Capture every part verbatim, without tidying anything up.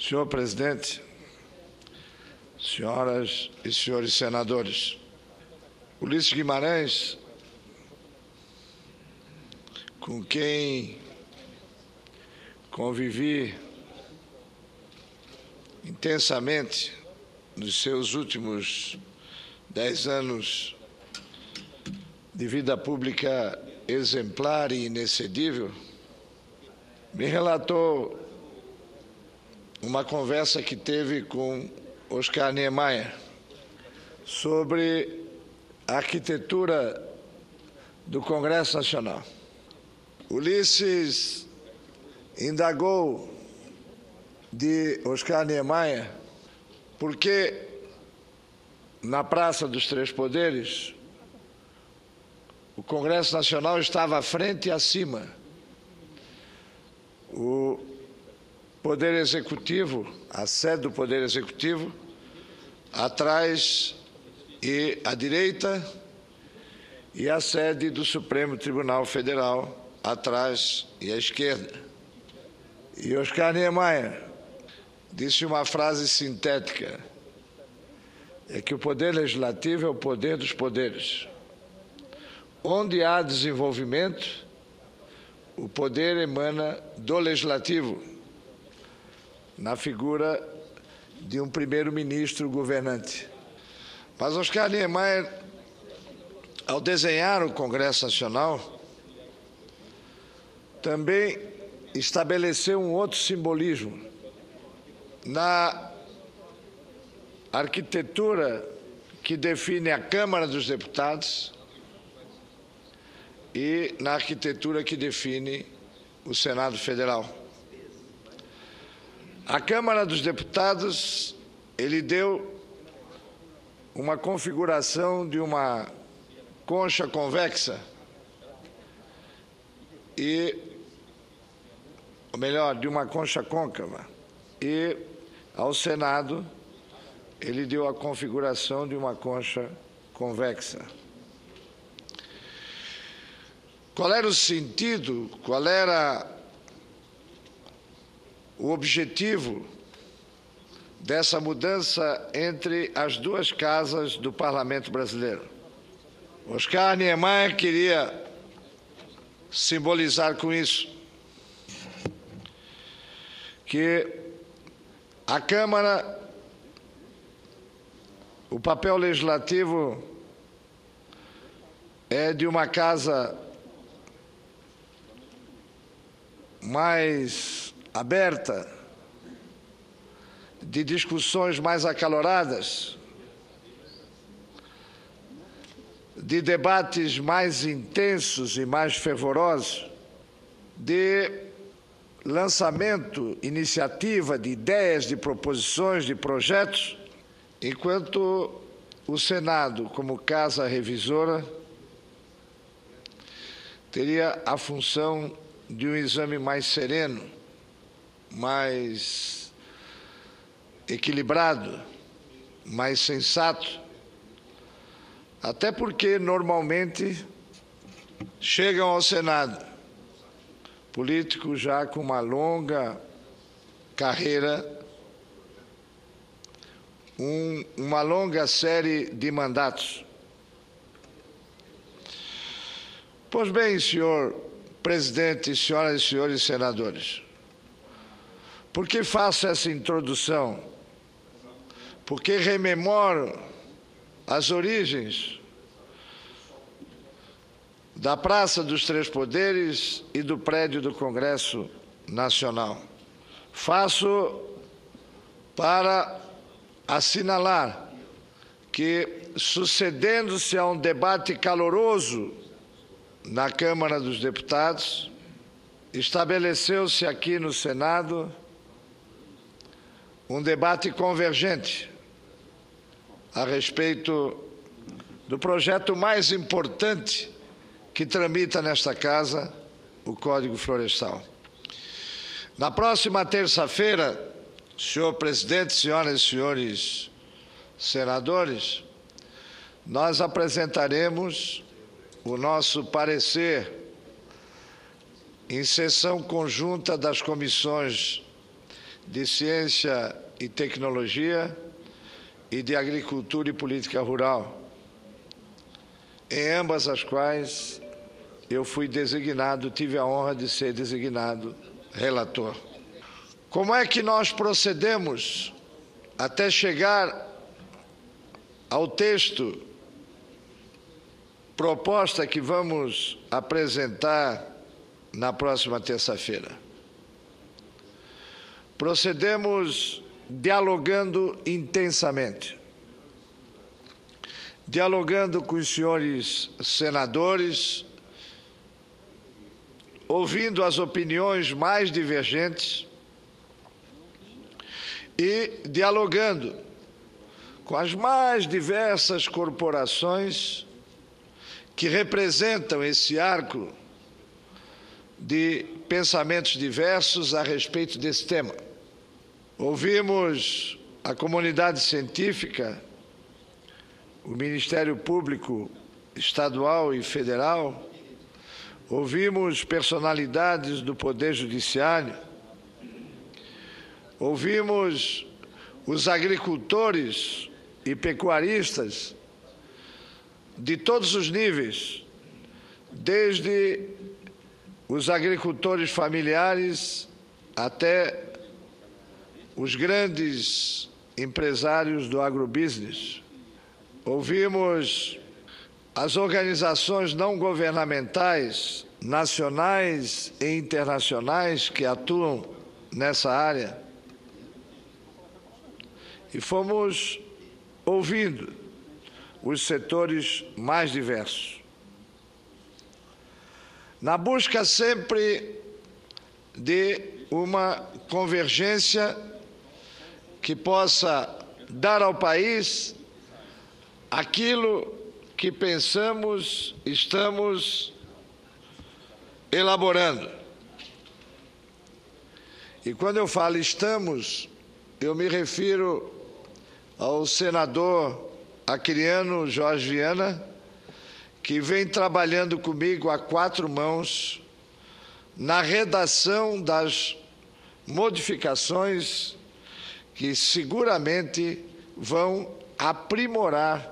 Senhor presidente, senhoras e senhores senadores, Ulisses Guimarães, com quem convivi intensamente nos seus últimos dez anos de vida pública exemplar e inexcedível, me relatou uma conversa que teve com Oscar Niemeyer sobre a arquitetura do Congresso Nacional. Ulisses indagou de Oscar Niemeyer por que na Praça dos Três Poderes o Congresso Nacional estava à frente e acima. O Poder Executivo, a sede do Poder Executivo, atrás e à direita, e a sede do Supremo Tribunal Federal, atrás e à esquerda. E Oscar Niemeyer disse uma frase sintética, é que o Poder Legislativo é o poder dos poderes. Onde há desenvolvimento, o poder emana do Legislativo, na figura de um primeiro-ministro governante. Mas Oscar Niemeyer, ao desenhar o Congresso Nacional, também estabeleceu um outro simbolismo. Na arquitetura que define a Câmara dos Deputados e na arquitetura que define o Senado Federal. A Câmara dos Deputados, ele deu uma configuração de uma concha convexa e, ou melhor, de uma concha côncava. E ao Senado, ele deu a configuração de uma concha convexa. Qual era o sentido, qual era o objetivo dessa mudança entre as duas casas do Parlamento brasileiro? Oscar Niemeyer queria simbolizar com isso que a Câmara, o papel legislativo é de uma casa mais aberta, de discussões mais acaloradas, de debates mais intensos e mais fervorosos, de lançamento, iniciativa de ideias, de proposições, de projetos, enquanto o Senado, como casa revisora, teria a função de um exame mais sereno, mais equilibrado, mais sensato, até porque normalmente chegam ao Senado políticos já com uma longa carreira, um, uma longa série de mandatos. Pois bem, senhor presidente, senhoras e senhores senadores, por que faço essa introdução? Porque rememoro as origens da Praça dos Três Poderes e do prédio do Congresso Nacional. Faço para assinalar que, sucedendo-se a um debate caloroso na Câmara dos Deputados, estabeleceu-se aqui no Senado um debate convergente a respeito do projeto mais importante que tramita nesta Casa, o Código Florestal. Na próxima terça-feira, senhor presidente, senhoras e senhores senadores, nós apresentaremos o nosso parecer em sessão conjunta das comissões de Ciência e Tecnologia e de Agricultura e Política Rural, em ambas as quais eu fui designado, tive a honra de ser designado relator. Como é que nós procedemos até chegar ao texto, proposta que vamos apresentar na próxima terça-feira? Procedemos dialogando intensamente, dialogando com os senhores senadores, ouvindo as opiniões mais divergentes e dialogando com as mais diversas corporações que representam esse arco de pensamentos diversos a respeito desse tema. Ouvimos a comunidade científica, o Ministério Público Estadual e Federal, ouvimos personalidades do Poder Judiciário, ouvimos os agricultores e pecuaristas de todos os níveis, desde os agricultores familiares até os grandes empresários do agrobusiness. Ouvimos as organizações não governamentais, nacionais e internacionais que atuam nessa área. E fomos ouvindo os setores mais diversos, na busca sempre de uma convergência que possa dar ao país aquilo que pensamos, estamos elaborando. E quando eu falo estamos, eu me refiro ao senador Acriano Jorge Viana, que vem trabalhando comigo a quatro mãos na redação das modificações que seguramente vão aprimorar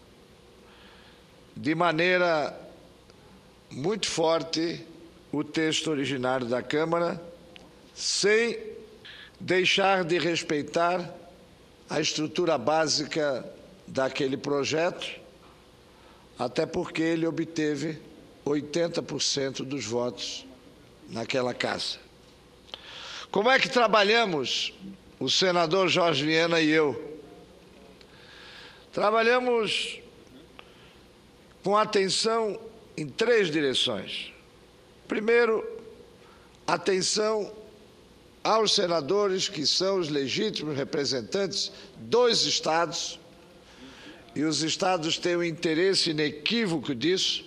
de maneira muito forte o texto originário da Câmara, sem deixar de respeitar a estrutura básica daquele projeto, até porque ele obteve oitenta por cento dos votos naquela casa. Como é que trabalhamos, o senador Jorge Viana e eu? Trabalhamos com atenção em três direções. Primeiro, atenção aos senadores que são os legítimos representantes dos estados, e os estados têm um interesse inequívoco disso,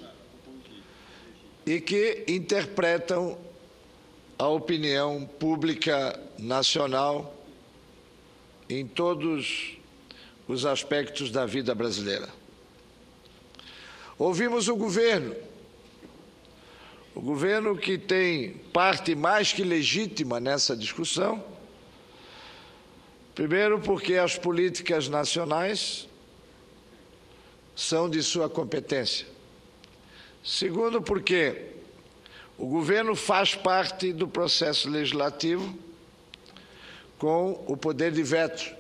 e que interpretam a opinião pública nacional em todos os aspectos da vida brasileira. Ouvimos o governo, o governo que tem parte mais que legítima nessa discussão, primeiro porque as políticas nacionais são de sua competência. Segundo, porque o governo faz parte do processo legislativo com o poder de veto.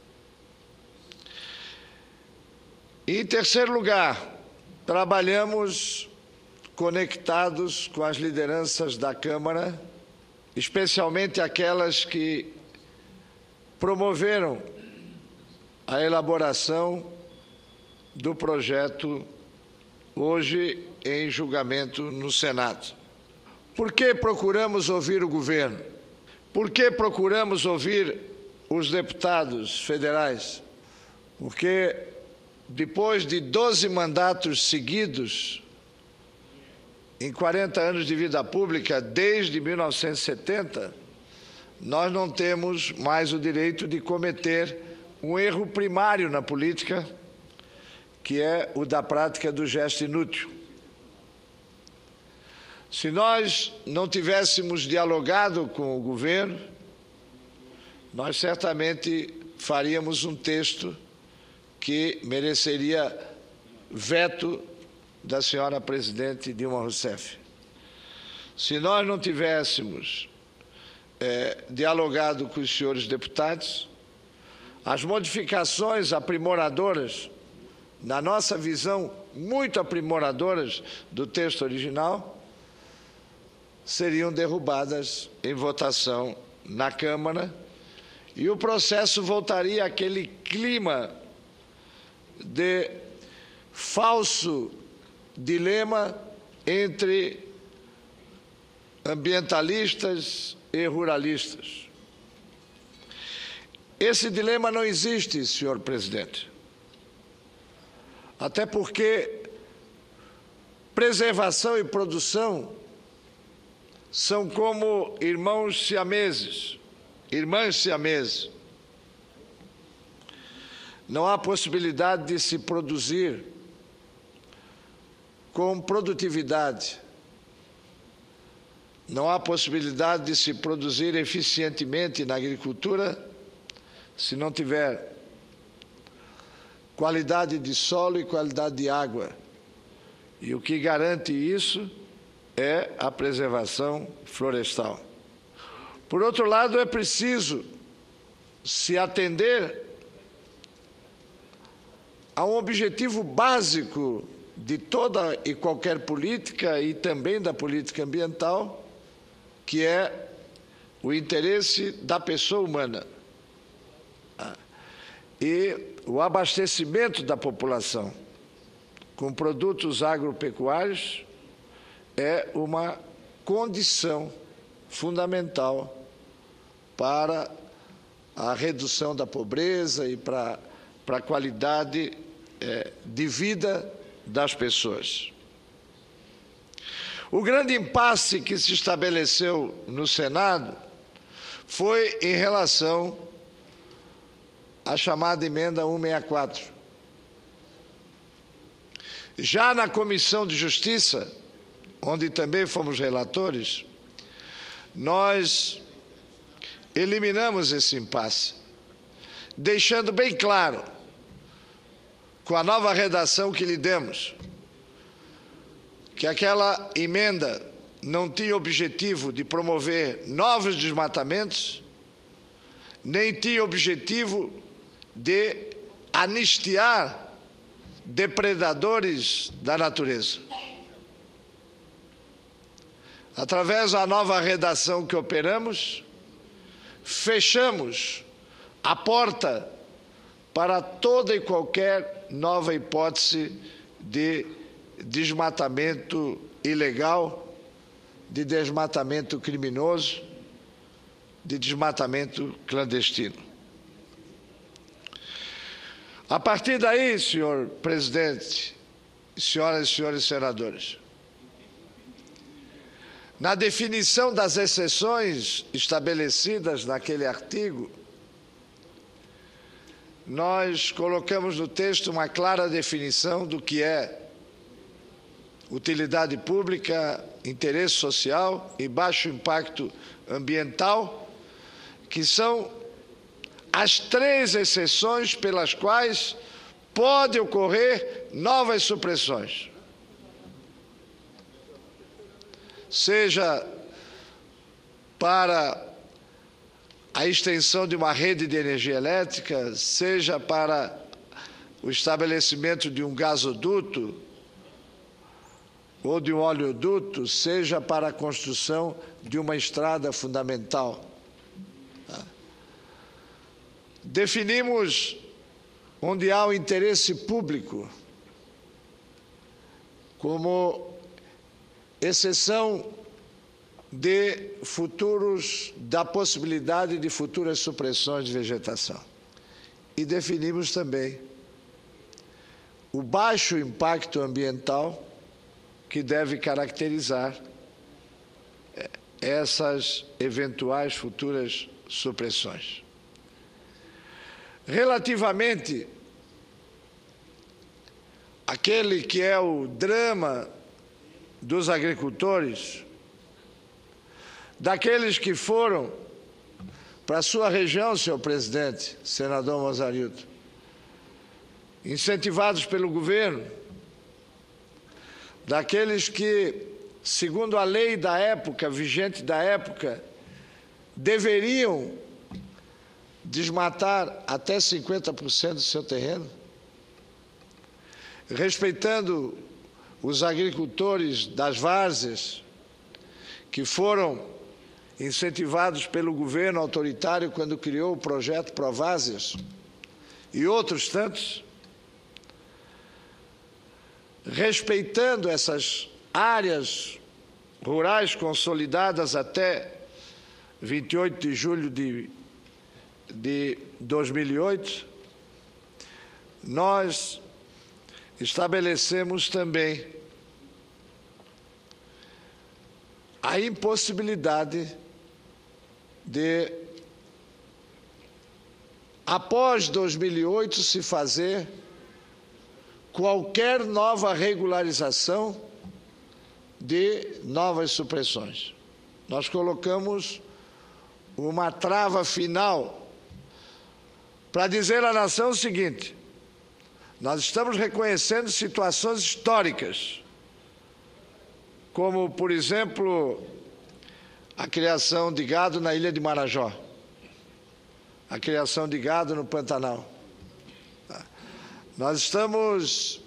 E, em terceiro lugar, trabalhamos conectados com as lideranças da Câmara, especialmente aquelas que promoveram a elaboração do projeto hoje em julgamento no Senado. Por que procuramos ouvir o governo? Por que procuramos ouvir os deputados federais? Porque depois de doze mandatos seguidos, em quarenta anos de vida pública, desde mil novecentos e setenta, nós não temos mais o direito de cometer um erro primário na política, que é o da prática do gesto inútil. Se nós não tivéssemos dialogado com o governo, nós certamente faríamos um texto que mereceria veto da senhora presidente Dilma Rousseff. Se nós não tivéssemos é, dialogado com os senhores deputados, as modificações aprimoradoras, na nossa visão, muito aprimoradoras do texto original, seriam derrubadas em votação na Câmara e o processo voltaria àquele clima de falso dilema entre ambientalistas e ruralistas. Esse dilema não existe, senhor presidente. Até porque preservação e produção são como irmãos siameses, irmãs siameses. Não há possibilidade de se produzir com produtividade. Não há possibilidade de se produzir eficientemente na agricultura se não tiver qualidade de solo e qualidade de água. E o que garante isso é a preservação florestal. Por outro lado, é preciso se atender a um objetivo básico de toda e qualquer política e também da política ambiental, que é o interesse da pessoa humana e o abastecimento da população com produtos agropecuários é uma condição fundamental para a redução da pobreza e para, para a qualidade é, de vida das pessoas. O grande impasse que se estabeleceu no Senado foi em relação à chamada emenda cento e sessenta e quatro. Já na Comissão de Justiça, onde também fomos relatores, nós eliminamos esse impasse, deixando bem claro, com a nova redação que lhe demos, que aquela emenda não tinha objetivo de promover novos desmatamentos, nem tinha objetivo de anistiar depredadores da natureza. Através da nova redação que operamos, fechamos a porta para toda e qualquer nova hipótese de desmatamento ilegal, de desmatamento criminoso, de desmatamento clandestino. A partir daí, senhor presidente, senhoras e senhores senadores, na definição das exceções estabelecidas naquele artigo, nós colocamos no texto uma clara definição do que é utilidade pública, interesse social e baixo impacto ambiental, que são as três exceções pelas quais pode ocorrer novas supressões. Seja para a extensão de uma rede de energia elétrica, seja para o estabelecimento de um gasoduto ou de um oleoduto, seja para a construção de uma estrada fundamental. Definimos onde há o interesse público como exceção de futuros, da possibilidade de futuras supressões de vegetação. E definimos também o baixo impacto ambiental que deve caracterizar essas eventuais futuras supressões. Relativamente àquele que é o drama dos agricultores, daqueles que foram para a sua região, senhor presidente, senador Mazarildo, incentivados pelo governo, daqueles que, segundo a lei da época, vigente da época, deveriam desmatar até cinquenta por cento do seu terreno, respeitando os agricultores das várzeas, que foram incentivados pelo governo autoritário quando criou o projeto Provásias, e outros tantos, respeitando essas áreas rurais consolidadas até vinte e oito de julho de, de dois mil e oito, nós estabelecemos também a impossibilidade de, após dois mil e oito, se fazer qualquer nova regularização de novas supressões. Nós colocamos uma trava final para dizer à nação o seguinte: nós estamos reconhecendo situações históricas, como, por exemplo, a criação de gado na ilha de Marajó, a criação de gado no Pantanal. Nós estamos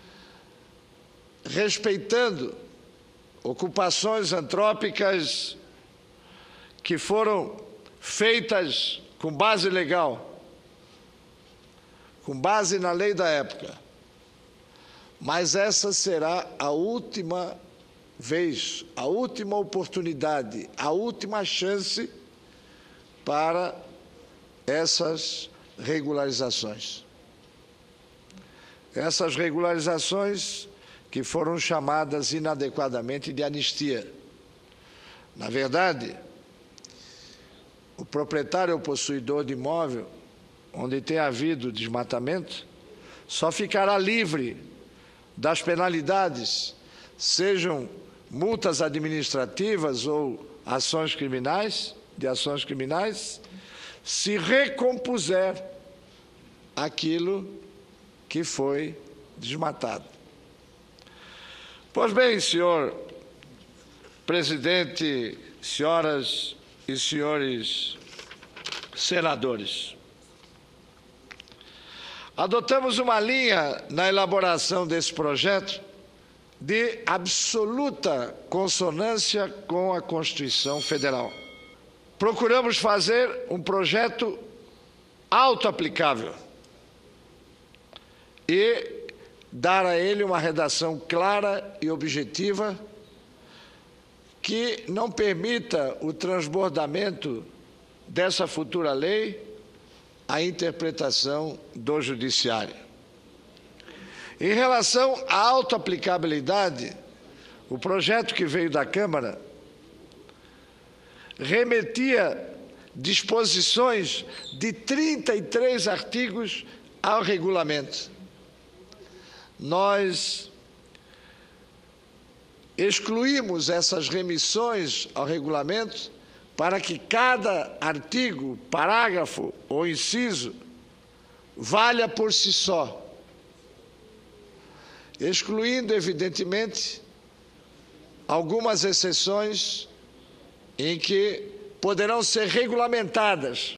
respeitando ocupações antrópicas que foram feitas com base legal, com base na lei da época. Mas essa será a última vez, a última oportunidade, a última chance para essas regularizações. Essas regularizações que foram chamadas inadequadamente de anistia. Na verdade, o proprietário ou possuidor de imóvel onde tem havido desmatamento só ficará livre das penalidades, sejam multas administrativas ou ações criminais, de ações criminais, se recompuser aquilo que foi desmatado. Pois bem, senhor presidente, senhoras e senhores senadores, adotamos uma linha na elaboração desse projeto de absoluta consonância com a Constituição Federal. Procuramos fazer um projeto autoaplicável e dar a ele uma redação clara e objetiva que não permita o transbordamento dessa futura lei à interpretação do Judiciário. Em relação à autoaplicabilidade, o projeto que veio da Câmara remetia disposições de trinta e três artigos ao regulamento. Nós excluímos essas remissões ao regulamento para que cada artigo, parágrafo ou inciso valha por si só, excluindo, evidentemente, algumas exceções em que poderão ser regulamentadas